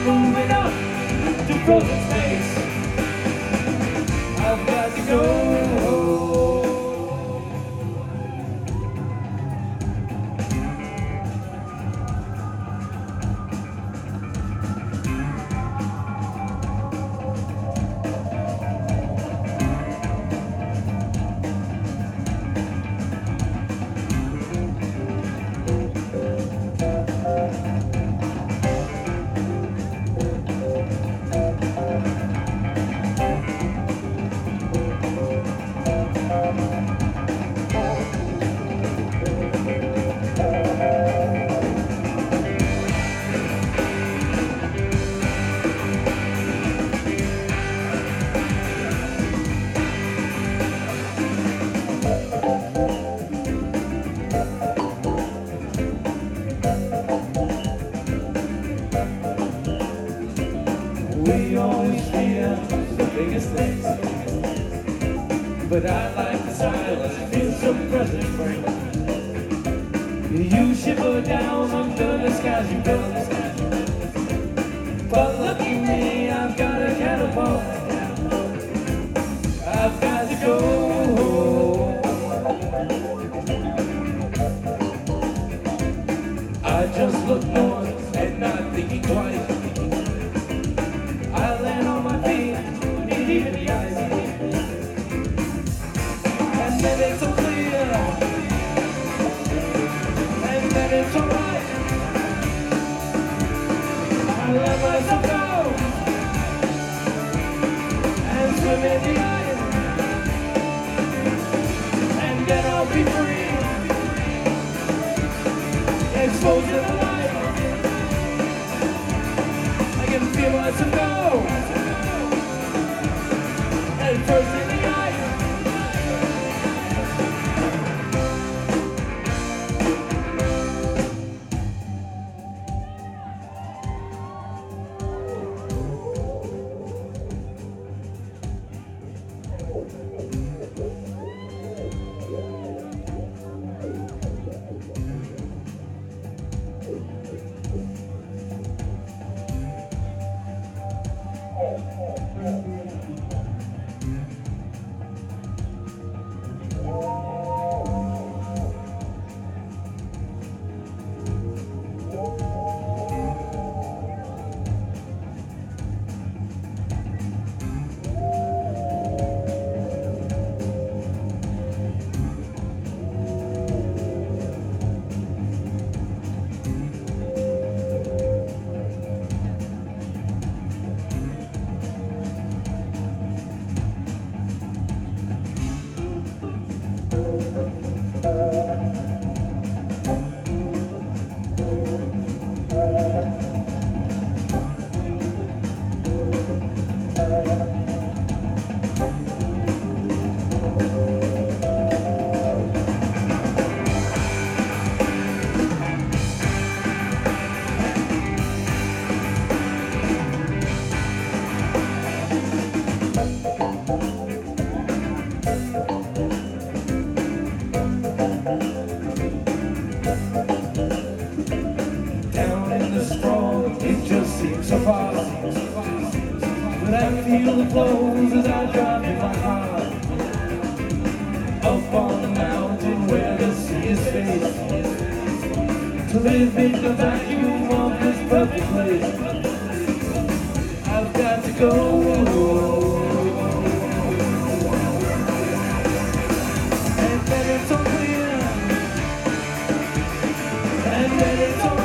moving up to frozen space. I've got to go. We always fear the biggest things, but I like the silence, feels so present, friend. You shiver down under the skies you built, but lucky me, I've got a catapult. I've got to go. I just look north and not thinking twice. I land on my feet, need even the ice. And then it's so clear, and then it's alright. I let myself go, and swim in the ice. And then I'll be free, exposed to the light. I can feel myself go. And first in the eye. So far, but I feel the flows as I drive in my heart up on the mountain where the sea is space. To live in the vacuum of this perfect place, I've got to go. And then it's so clear, and then it's alright.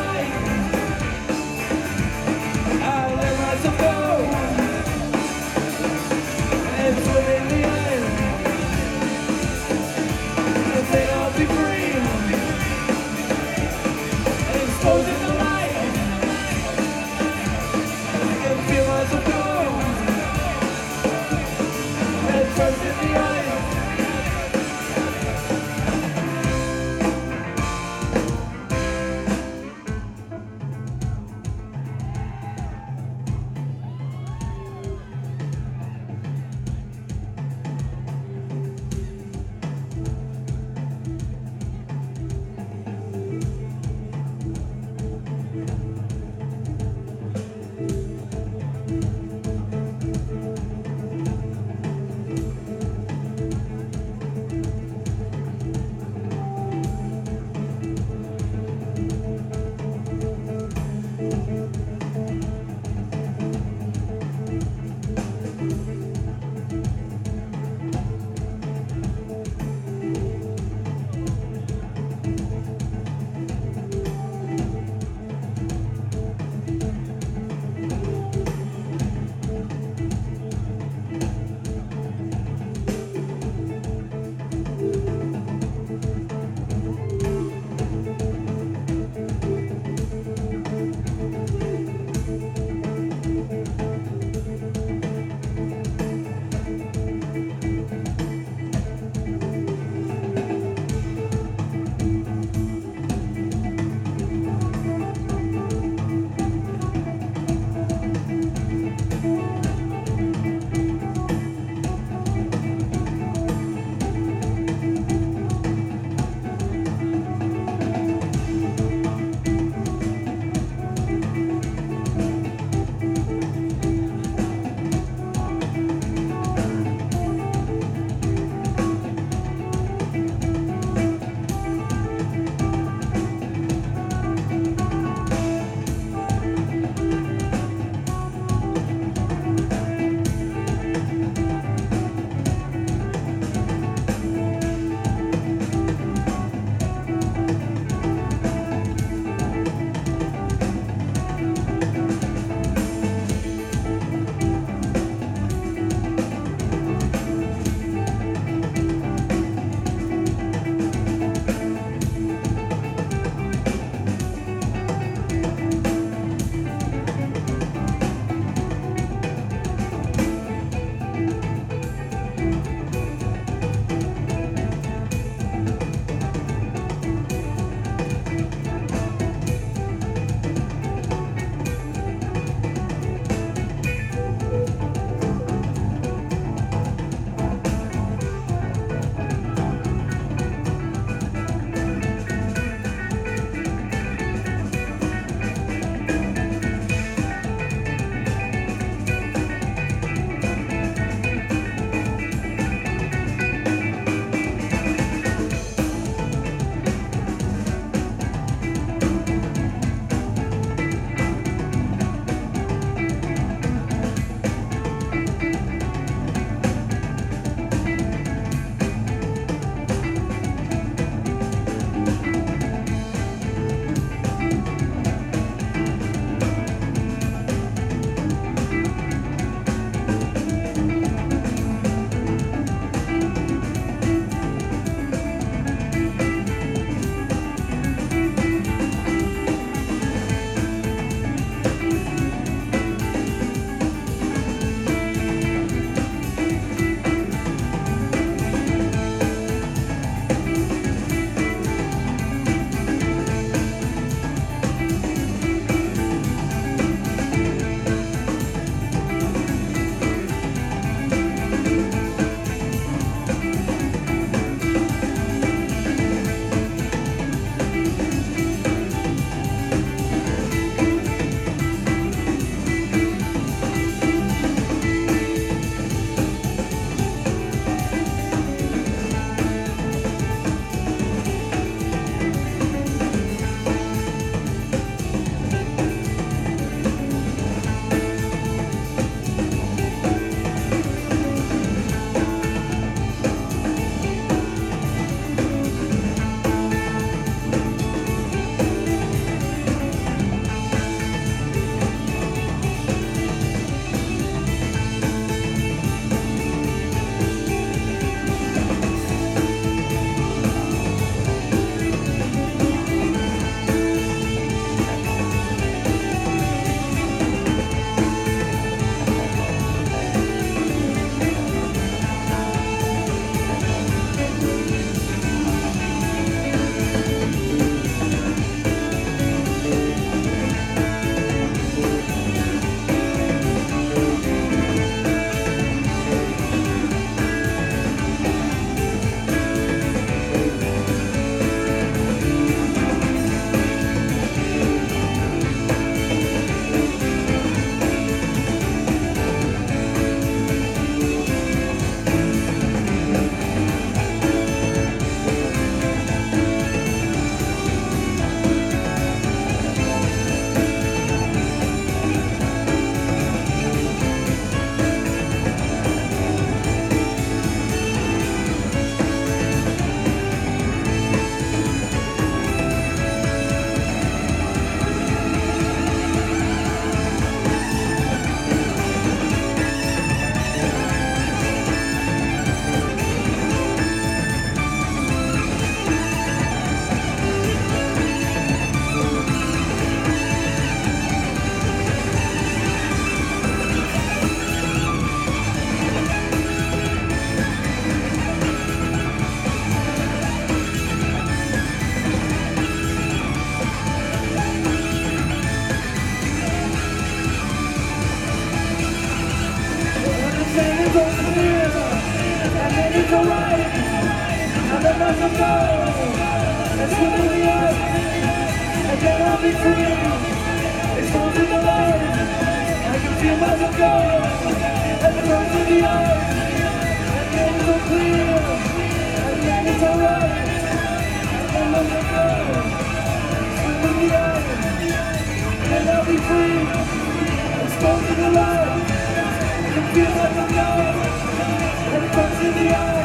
alright. And then let them go. And swim in the earth. And then I'll be free. Exposed in the light. I can feel myself go. And the birds in the earth. And then it's all clear. And then it's alright. And then let them go. Swim in the earth. And I'll be free. Exposed in the light. I can feel myself go. And the birds in the earth.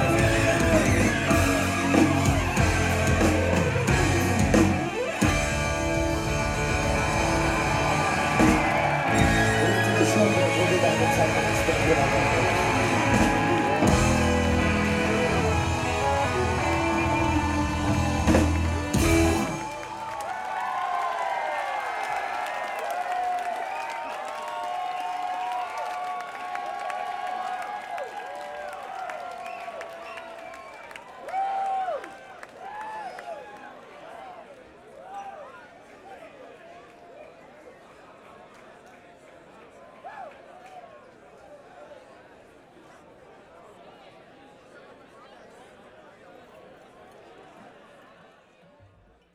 We'll be back in 10 minutes.